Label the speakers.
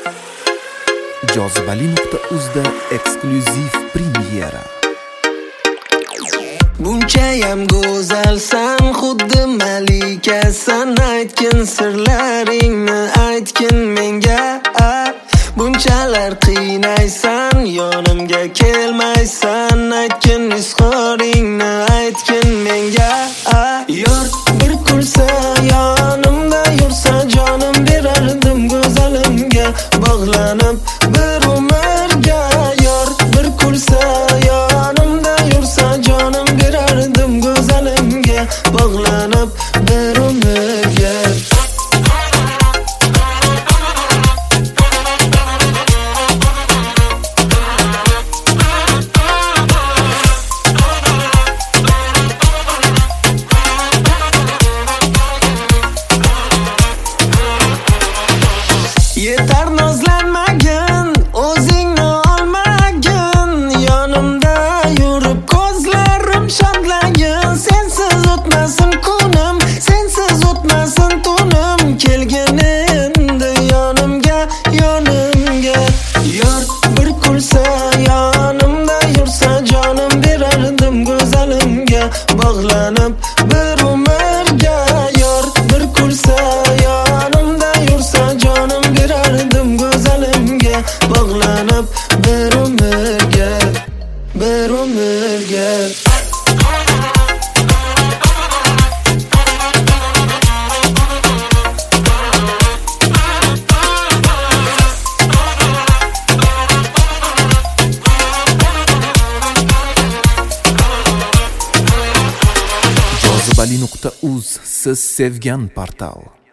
Speaker 1: Jozibali.uzda eksklyuziv premyera.
Speaker 2: Bunchayam go'zalsan, xuddi malikasan. Aytgin sirlaringni, aytgin menga. Bunchalar qiynaysan, yonimga kelmaysan. Aytgin izhoringni, aytgin menga. Yor bir kulsa, yonimda yursa, jonim berardim go'zalimga. Bog'lanib bir umrga. Yor bir kulsa, yonimda yursa, jonim berardim go'zalimga. Bog'lanib bir umrga. Yetar nozlanmagin, o'zingni olmagin. Yonimda yurib ko'zlarim shodlagin. Sensiz o'tmasin kunim, sensiz o'tmasin tunim. Kelgin endi yonimga, yonimga. Yor bir kulsa, yonimda yursa, jonim berardim go'zalimga. Bog'lanib bir umrga. Yor bir kulsa, yonimda yursa, jonim berardim go'zalimga. Bog'lanib bir umrga, bir umrga.
Speaker 1: Jozibali.uz siz sevgan portal.